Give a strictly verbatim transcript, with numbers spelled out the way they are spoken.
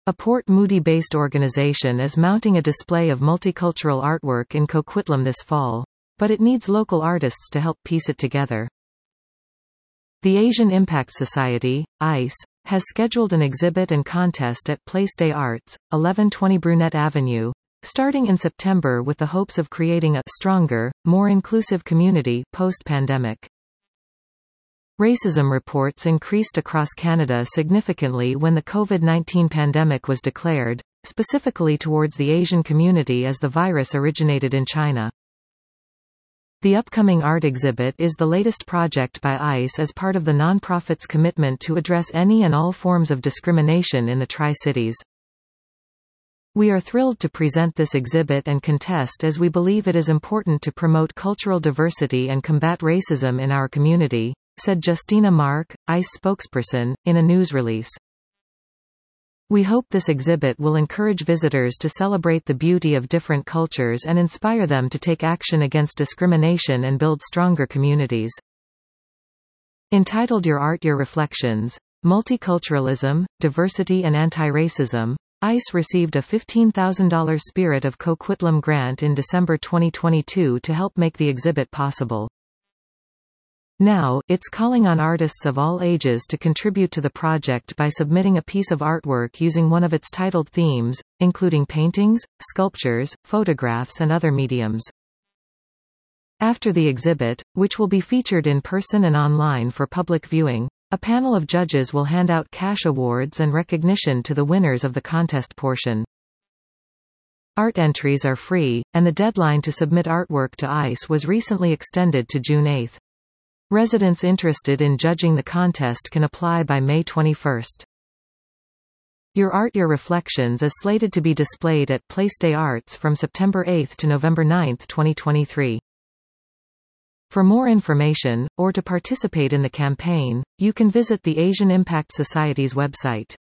A Port Moody-based organization is mounting a display of multicultural artwork in Coquitlam this fall, but it needs local artists to help piece it together. The Asian Impact Society, I C E, has scheduled an exhibit and contest at Place des Arts, eleven twenty Brunette Avenue, starting in September with the hopes of creating a stronger, more inclusive community post-pandemic. Racism reports increased across Canada significantly when the COVID nineteen pandemic was declared, specifically towards the Asian community as the virus originated in China. The upcoming art exhibit is the latest project by I C E as part of the nonprofit's commitment to address any and all forms of discrimination in the Tri-Cities. We are thrilled to present this exhibit and contest as we believe it is important to promote cultural diversity and combat racism in our community, said Justina Mark, I C E spokesperson, in a news release. We hope this exhibit will encourage visitors to celebrate the beauty of different cultures and inspire them to take action against discrimination and build stronger communities. Entitled Your Art Your Reflections, Multiculturalism, Diversity and Anti-Racism, I C E received a fifteen thousand dollars Spirit of Coquitlam grant in December twenty twenty-two to help make the exhibit possible. Now, it's calling on artists of all ages to contribute to the project by submitting a piece of artwork using one of its titled themes, including paintings, sculptures, photographs and other mediums. After the exhibit, which will be featured in person and online for public viewing, a panel of judges will hand out cash awards and recognition to the winners of the contest portion. Art entries are free, and the deadline to submit artwork to I C E was recently extended to June eighth. Residents interested in judging the contest can apply by May twenty-first. Your Art Your Reflections is slated to be displayed at Place des Arts from September eighth to November ninth twenty twenty-three. For more information, or to participate in the campaign, you can visit the Asian Impact Society's website.